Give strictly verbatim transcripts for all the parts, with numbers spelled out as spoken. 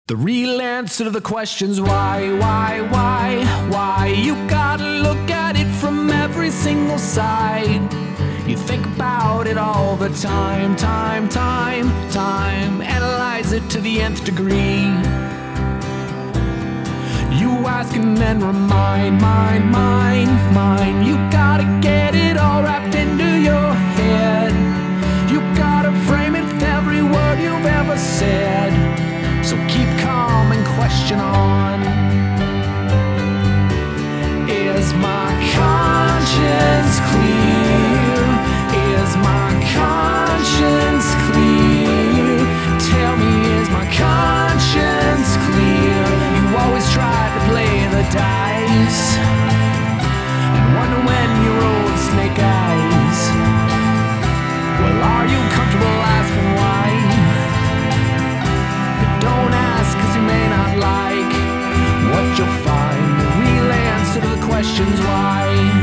The real answer to the questions why, why, why, why. You gotta look at it from every single side. You think about it all the time, time, time, time. Analyze it to the nth degree. You ask and then remind, mind, mind, mind. You gotta get it all wrapped into your head. You gotta frame it with every word you've ever said. So keep calm and question on. Is my conscience clear? Is my conscience clear? Tell me, is my conscience clear? You always try to play the dice and wonder when you roll snake eyes. Well, are you comfortable asking why? Don't ask, cause you may not like what you'll find. The real answer to the questions why.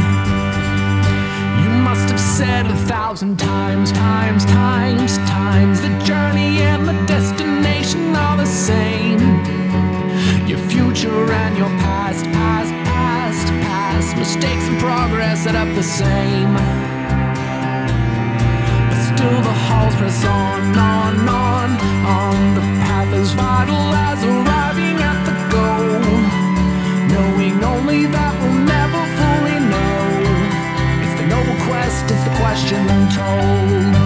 You must have said a thousand times, times, times, times. The journey and the destination are the same. Your future and your past, past, past, past. Mistakes and progress add up the same. But still the halls press on, on, on, on. The path is vital as arriving at the goal. Knowing only that we'll never fully know. It's the noble quest, it's the question untold.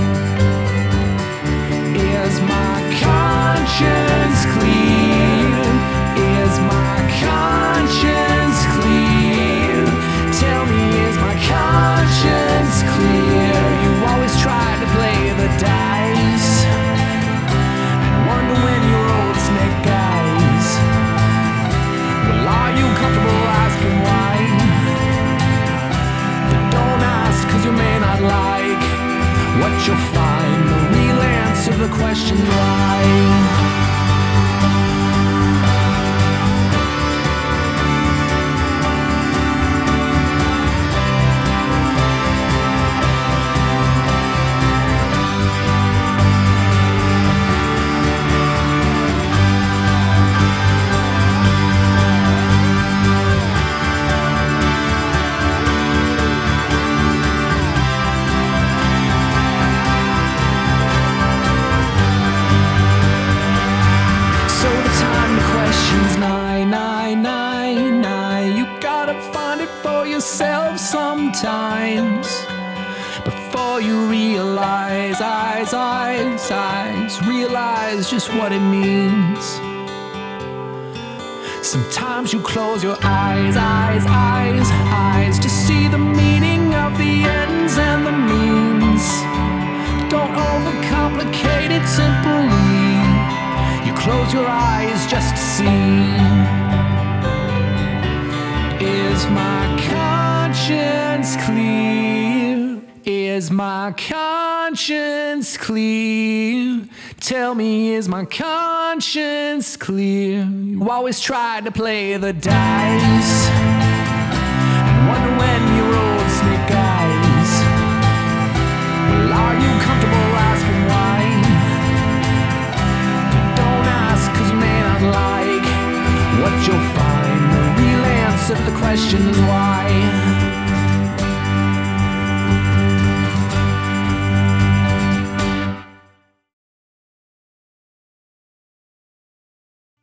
Is my conscience clear? Is my conscience clear? Tell me, is my conscience clear? You always try to play the dice and wonder when you roll snake eyes. Well, are you comfortable asking why? But don't ask, cause you may not like what you'll find. The real answer to the question why. Sometimes before you realize, eyes, eyes, eyes, realize just what it means. Sometimes you close your eyes, eyes, eyes, eyes to see the meaning of the ends and the means. Don't overcomplicate it, simply you close your eyes just to see. Is my conscience clear? Is my conscience clear? Tell me, is my conscience clear? You always try to play the dice and wonder when you roll snake eyes. Well, are you comfortable asking why? Don't ask, cause you may not like what you'll find. The real answer to the question is why.